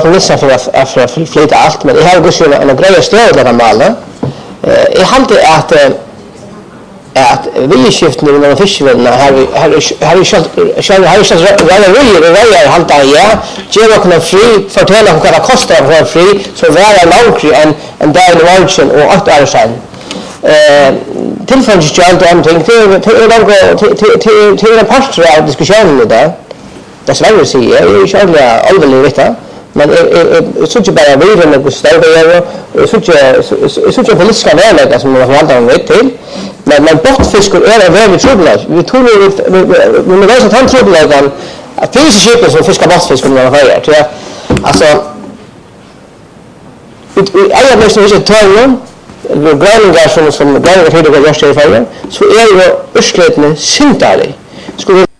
Joakim Nilsson för flytta allt, men jag har gått en grej stöd där mala. Jag hade att viljeskiftning inom fiskevärlden har halta ge kunna fri fortälla vad det kostar att vara fri så vara långre än där i margin och 8 år sedan. Tillfälligt någonting till en part av diskussionen där. Det svänger sig är ju allvarligt detta. Men så inte bara vidare med Gustav och så politiska vägar som man förvaltar med till. Men bortfiskar är väldigt trubblat. Vi tror vi vet att han trubblar att finns skepp som fiskar bortfisk under varje tror jag. Alltså jag måste ju ta det gröningar som gröningar till det görs i färgen så är ju urslätne syntare. Skulle